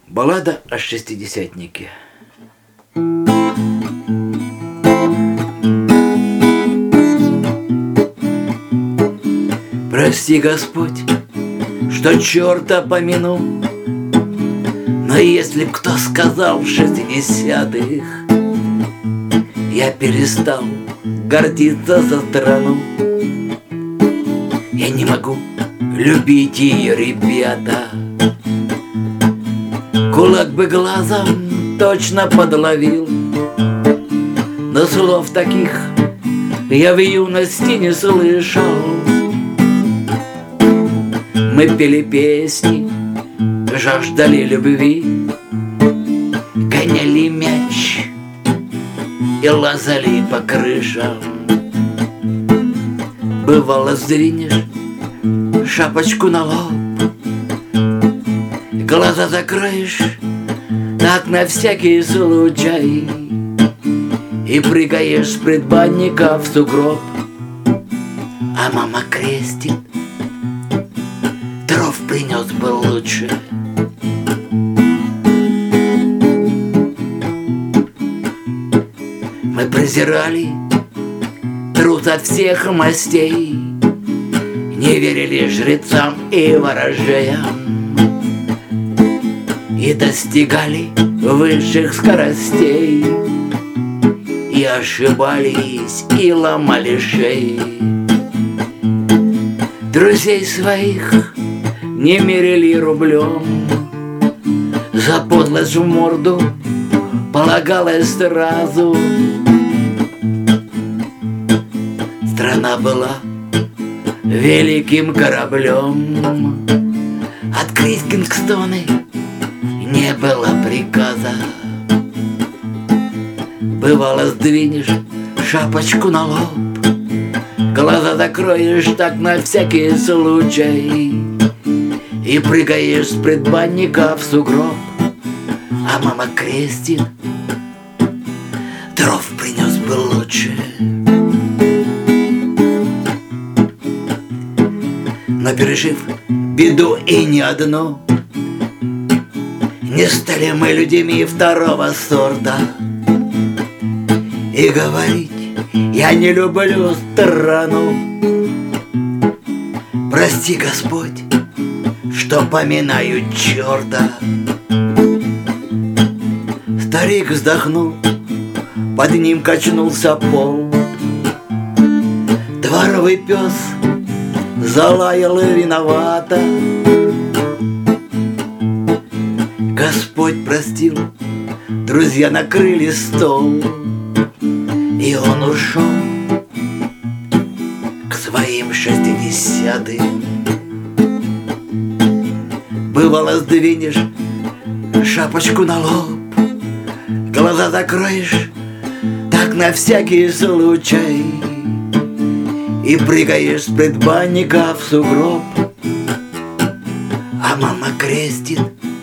Баллада о шестидесятнике. Прости, Господь, что черта помянул, но если б кто сказал в 60-х, я перестал гордиться за страну. Я не могу любить ее, ребята. Кулак бы глазом точно подловил, но слов таких я в юности не слышал. Мы пели песни, жаждали любви, гоняли мяч и лазали по крышам. Бывало, сдвинешь шапочку на лоб, глаза закроешь, так на всякий случай, и прыгаешь с предбанника в сугроб, а мама крестит: дров принес бы лучше. Мы презирали труд от всех мастей, не верили жрецам и ворожеям, и достигали высших скоростей, и ошибались, и ломали шеи. Друзей своих не мерили рублем, за подлость в морду полагалось сразу. Страна была великим кораблем, открыть Кингстоны не было приказа. Бывало, сдвинешь шапочку на лоб, глаза закроешь так на всякий случай, и прыгаешь с предбанника в сугроб, а мама крестит: дров принес бы лучше. Но пережив беду и не одну, не стали мы людьми второго сорта. И говорить я не люблю страну. Прости, Господь, что поминаю черта. Старик вздохнул, под ним качнулся пол. Дворовый пес залаял виновато. Господь простил, друзья накрыли стол, и он ушел к своим 60-м. Бывало, сдвинешь шапочку на лоб, глаза закроешь так на всякий случай, и прыгаешь с предбанника в сугроб, а мама крестит: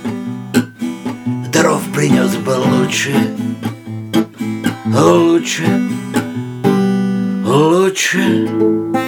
дров принес бы лучше. Лучше, лучше.